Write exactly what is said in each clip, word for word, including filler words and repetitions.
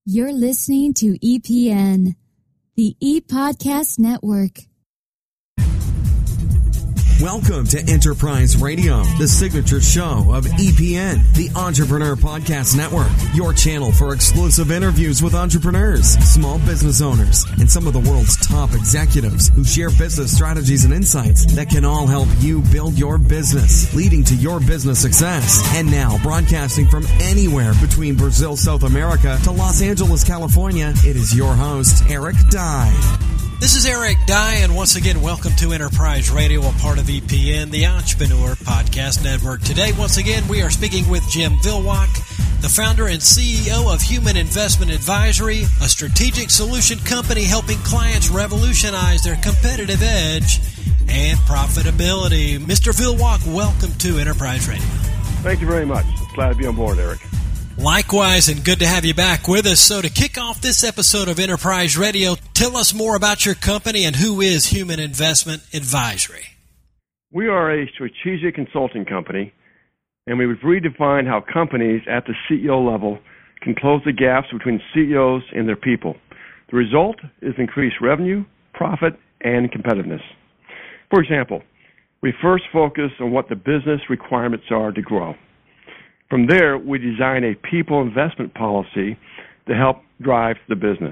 You're listening to E P N, the E-Podcast Network. Welcome to Enterprise Radio, the signature show of E P N, the Entrepreneur Podcast Network, your channel for exclusive interviews with entrepreneurs, small business owners, and some of the world's top executives who share business strategies and insights that can all help you build your business, leading to your business success. And now, broadcasting from anywhere between Brazil, South America to Los Angeles, California, it is your host, Eric Dye. This is Eric Dye, and once again, welcome to Enterprise Radio, a part of E P N, the Entrepreneur Podcast Network. Today, once again, we are speaking with Jim Vilwak, the founder and C E O of Human Investment Advisory, a strategic solution company helping clients revolutionize their competitive edge and profitability. Mister Vilwak, welcome to Enterprise Radio. Thank you very much. Glad to be on board, Eric. Likewise, and good to have you back with us. So to kick off this episode of Enterprise Radio, tell us more about your company and who is Human Investment Advisory. We are a strategic consulting company, and we've redefined how companies at the C E O level can close the gaps between C E Os and their people. The result is increased revenue, profit, and competitiveness. For example, we first focus on what the business requirements are to grow. From there, we design a people investment policy to help drive the business.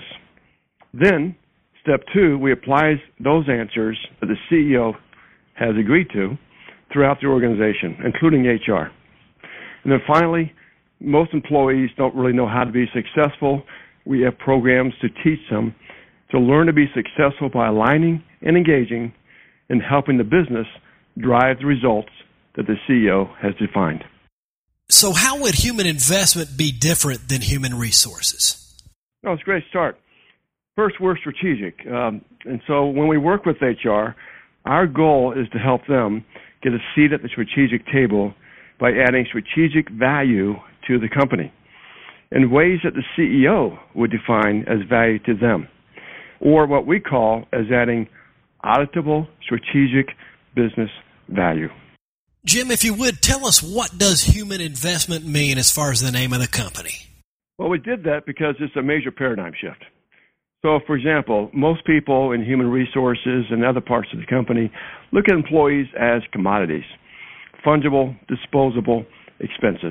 Then, step two, we apply those answers that the C E O has agreed to throughout the organization, including H R. And then finally, most employees don't really know how to be successful. We have programs to teach them to learn to be successful by aligning and engaging and helping the business drive the results that the C E O has defined. So how would human investment be different than human resources? Oh, it's a great start. First, we're strategic. Um, and so when we work with H R, our goal is to help them get a seat at the strategic table by adding strategic value to the company in ways that the C E O would define as value to them, or what we call as adding auditable strategic business value. Jim, if you would, tell us, what does human investment mean as far as the name of the company? Well, we did that because it's a major paradigm shift. So, for example, most people in human resources and other parts of the company look at employees as commodities, fungible, disposable expenses.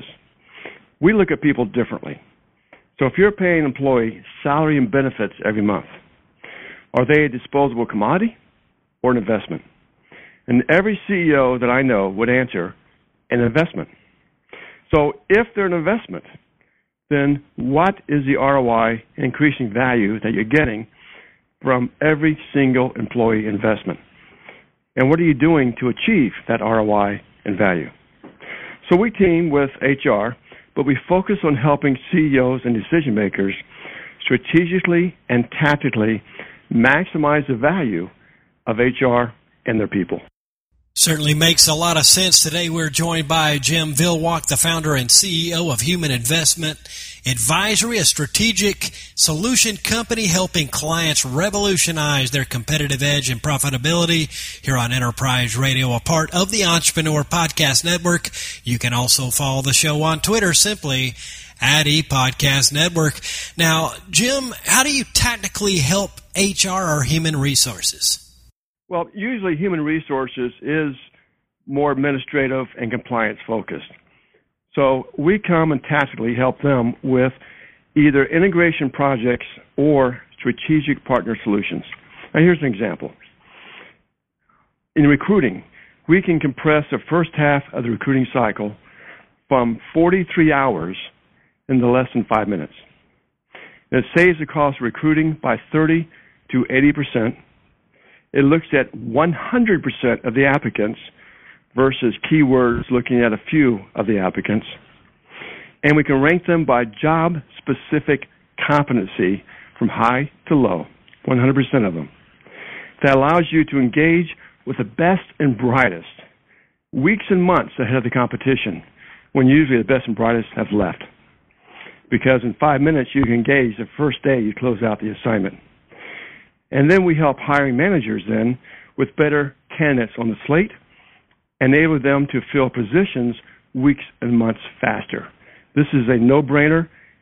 We look at people differently. So if you're paying an employee salary and benefits every month, are they a disposable commodity or an investment? And every C E O that I know would answer, an investment. So if they're an investment, then what is the R O I increasing value that you're getting from every single employee investment? And what are you doing to achieve that R O I and value? So we team with H R, but we focus on helping C E Os and decision makers strategically and tactically maximize the value of H R and their people. Certainly makes a lot of sense. Today we're joined by Jim Vilwak, the founder and C E O of Human Investment Advisory, a strategic solution company helping clients revolutionize their competitive edge and profitability, here on Enterprise Radio, a part of the Entrepreneur Podcast Network. You can also follow the show on Twitter, simply at E-Podcast Network. Now, Jim, how do you tactically help H R or human resources? Well, usually human resources is more administrative and compliance focused. So we come and tactically help them with either integration projects or strategic partner solutions. Now here's an example. In recruiting, we can compress the first half of the recruiting cycle from forty-three hours into less than five minutes. And it saves the cost of recruiting by thirty to eighty percent. It looks at one hundred percent of the applicants versus keywords looking at a few of the applicants. And we can rank them by job-specific competency from high to low, one hundred percent of them. That allows you to engage with the best and brightest weeks and months ahead of the competition, when usually the best and brightest have left. Because in five minutes you can engage the first day you close out the assignment. And then we help hiring managers then with better candidates on the slate, enable them to fill positions weeks and months faster. This is a no-brainer.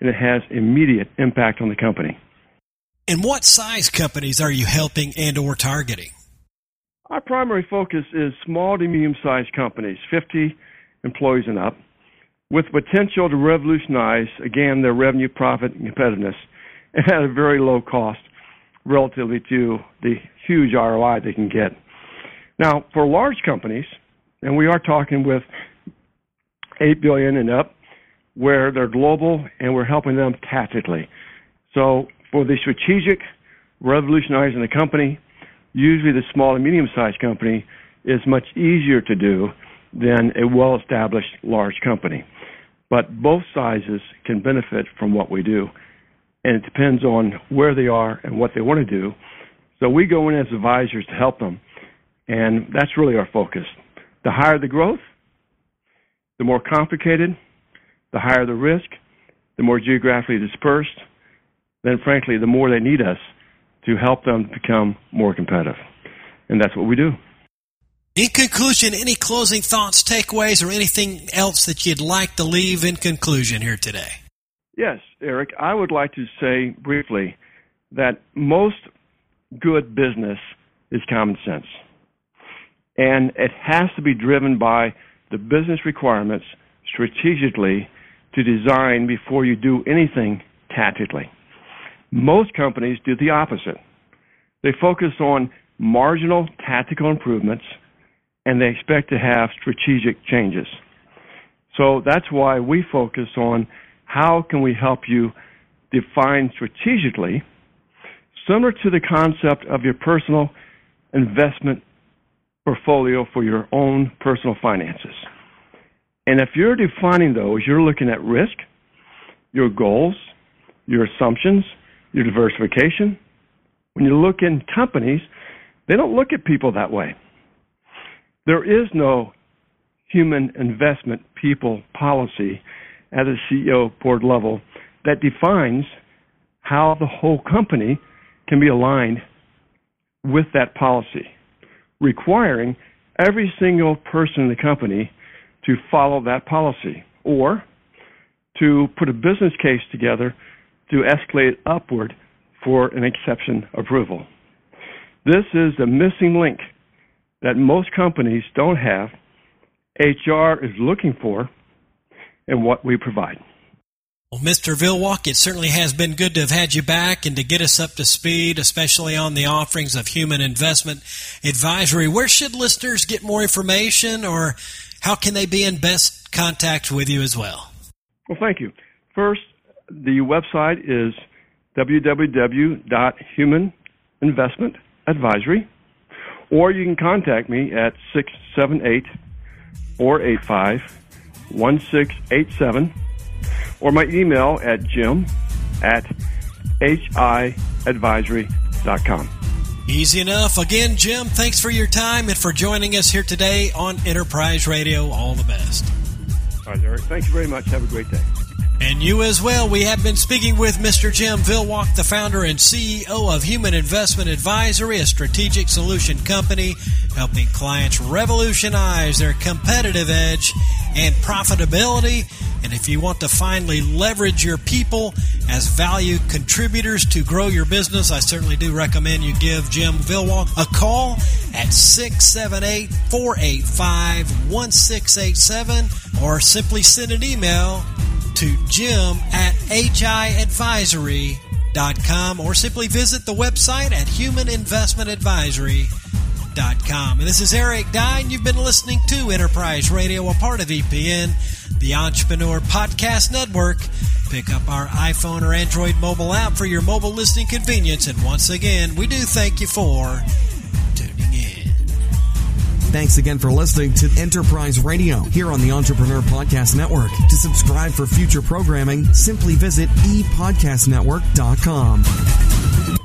and it has immediate impact on the company. And what size companies are you helping and or targeting? Our primary focus is small to medium-sized companies, fifty employees and up, with potential to revolutionize, again, their revenue, profit, and competitiveness, and at a very low cost relatively to the huge R O I they can get. Now, for large companies, and we are talking with eight billion dollars and up, where they're global, and we're helping them tactically. So for the strategic revolutionizing the company, usually the small and medium-sized company is much easier to do than a well-established large company. But both sizes can benefit from what we do, and it depends on where they are and what they want to do. So we go in as advisors to help them, and that's really our focus. The higher the growth, the more complicated, the higher the risk, the more geographically dispersed, then frankly, the more they need us to help them become more competitive. And that's what we do. In conclusion, any closing thoughts, takeaways, or anything else that you'd like to leave in conclusion here today? Yes, Eric, I would like to say briefly that most good business is common sense. And it has to be driven by the business requirements strategically to design before you do anything tactically. Most companies do the opposite. They focus on marginal tactical improvements, and they expect to have strategic changes. So that's why we focus on how can we help you define strategically, similar to the concept of your personal investment portfolio for your own personal finances. And if you're defining those, you're looking at risk, your goals, your assumptions, your diversification. When you look in companies, they don't look at people that way. There is no human investment people policy at a C E O board level that defines how the whole company can be aligned with that policy, requiring every single person in the company to follow that policy or to put a business case together to escalate upward for an exception approval. This is the missing link that most companies don't have, H R is looking for, and what we provide. Well, Mister Vilwalk, it certainly has been good to have had you back and to get us up to speed, especially on the offerings of Human Investment Advisory. Where should listeners get more information, or how can they be in best contact with you as well? Well, thank you. First, the website is w w w dot human investment advisory, or you can contact me at six seven eight, four eight five, one six eight seven, or my email at jim at h i advisory dot com. Easy enough. Again, Jim, thanks for your time and for joining us here today on Enterprise Radio. All the best. All right, Eric. Thank you very much. Have a great day. And you as well. We have been speaking with Mister Jim Vilwalk, the founder and C E O of Human Investment Advisory, a strategic solution company helping clients revolutionize their competitive edge and profitability. And if you want to finally leverage your people as value contributors to grow your business, I certainly do recommend you give Jim Vilwalk a call at six seven eight, four eight five, one six eight seven, or simply send an email to jim at h i advisory dot com, or simply visit the website at human investment advisory dot com. And this is Eric Dye, and you've been listening to Enterprise Radio, a part of E P N, the Entrepreneur Podcast Network. Pick up our iPhone or Android mobile app for your mobile listening convenience. And once again, we do thank you for tuning in. Thanks again for listening to Enterprise Radio here on the Entrepreneur Podcast Network. To subscribe for future programming, simply visit e podcast network dot com.